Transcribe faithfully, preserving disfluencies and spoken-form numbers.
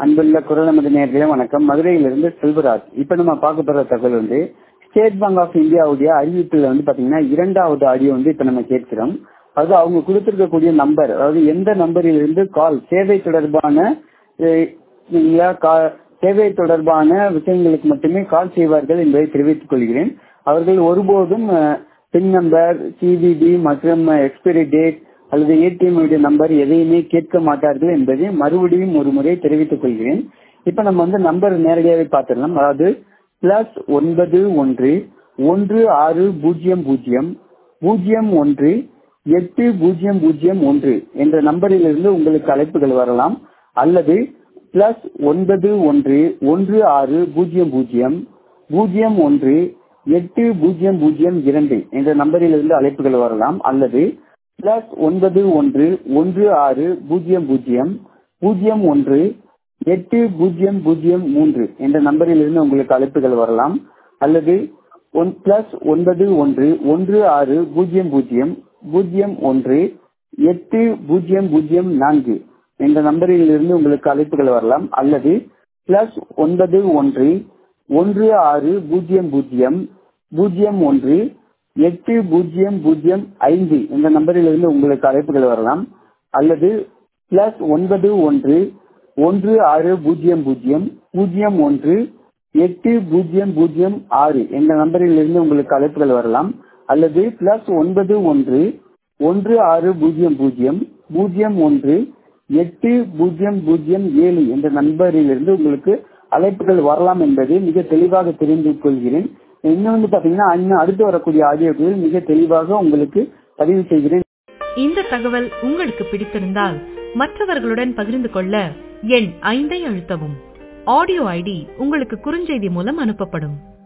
அன்புள்ள குரல் நமது நேயர்களே வணக்கம். மதுரையிலிருந்து செல்வராஜ். இப்ப நம்ம பார்க்க போற தகவல் வந்து ஸ்டேட் பேங்க் ஆஃப் இந்தியாவுடைய அறிவிப்புல வந்து பாத்தீங்கன்னா இரண்டாவது ஆடியோ வந்து இப்ப நம்ம கேட்கிறோம். அதாவது அவங்க கொடுத்திருக்கக்கூடிய நம்பர், அதாவது எந்த நம்பரில் இருந்து கால் சேவை தொடர்பான அஹ், இல்ல, கா- சேவை தொடர்பான விஷயங்களுக்கு மட்டுமே கால் செய்வார்கள் என்பதை தெரிவித்துக் கொள்கிறேன். அவர்கள் ஒருபோதும் பின் நம்பர், சிவிபி மற்றும் எக்ஸ்பைரி டேட் அல்லது ஏடிஎம் நம்பர் எதையுமே கேட்க மாட்டார்கள் என்பதை மறுபடியும் ஒரு முறை தெரிவித்துக் கொள்கிறேன். இப்ப நம்ம வந்து நம்பர் நேரடியாகவே பார்த்துடலாம். அதாவது பிளஸ் ஒன்பது ஒன்று ஒன்று ஆறு பூஜ்ஜியம் பூஜ்ஜியம் பூஜ்ஜியம் ஒன்று எட்டு பூஜ்ஜியம் பூஜ்ஜியம் ஒன்று என்ற நம்பரில் இருந்து உங்களுக்கு அழைப்புகள் வரலாம். அல்லது பிளஸ் ஒன்பது ஒன்று ஒன்று ஆறு பூஜ்ஜியம் பூஜ்ஜியம் பூஜ்ஜியம் ஒன்று எட்டு பூஜ்ஜியம் பூஜ்ஜியம் இரண்டு என்ற நம்பரில் இருந்து அழைப்புகள் வரலாம். அல்லது பிளஸ் ஒன்பது ஒன்று ஒன்று ஆறு பூஜ்ஜியம் பூஜ்ஜியம் பூஜ்ஜியம் ஒன்று எட்டு பூஜ்ஜியம் பூஜ்ஜியம் மூன்று என்ற நம்பரில் இருந்து உங்களுக்கு அழைப்புகள் வரலாம். அல்லது பிளஸ் ஒன்பது ஒன்று ஒன்று ஆறு பூஜ்ஜியம் பூஜ்ஜியம் பூஜ்ஜியம் ஒன்று எட்டு பூஜ்ஜியம் பூஜ்ஜியம் நான்கு என்ற நம்பரில் இருந்து உங்களுக்கு அழைப்புகள் வரலாம். அல்லது பிளஸ் ஒன்பது ஒன்று ஒன்று ஆறு பூஜ்ஜியம் பூஜ்ஜியம் பூஜ்ஜியம் ஒன்று எட்டு பூஜ்ஜியம் பூஜ்ஜியம் ஐந்து என்ற நம்பரில் இருந்து உங்களுக்கு அழைப்புகள் வரலாம். அல்லது பிளஸ் ஒன்பது ஒன்று ஒன்று ஆறு பூஜ்ஜியம் பூஜ்ஜியம் பூஜ்ஜியம் ஒன்று எட்டு பூஜ்ஜியம் பூஜ்ஜியம் ஆறு என்ற நம்பரில் இருந்து உங்களுக்கு அழைப்புகள் வரலாம். அல்லது பிளஸ் ஒன்பது ஒன்று ஒன்று ஆறு பூஜ்ஜியம் பூஜ்ஜியம் பூஜ்ஜியம் ஒன்று எட்டு பூஜ்ஜியம் பூஜ்ஜியம் ஏழு என்ற நம்பரில் இருந்து உங்களுக்கு அழைப்புகள் வரலாம் என்பதை மிக தெளிவாக தெரிந்து கொள்கிறேன். இன்னும் வந்து பாத்தீங்கன்னா இன்னும் அடுத்து வரக்கூடிய ஆடியோக்களில் மிக தெளிவாக உங்களுக்கு பதிவு செய்கிறேன். இந்த தகவல் உங்களுக்கு பிடித்திருந்தால் மற்றவர்களுடன் பகிர்ந்து கொள்ள எண் ஐந்தை அழுத்தவும். ஆடியோ ஐடி உங்களுக்கு குறுஞ்செய்தி மூலம் அனுப்பப்படும்.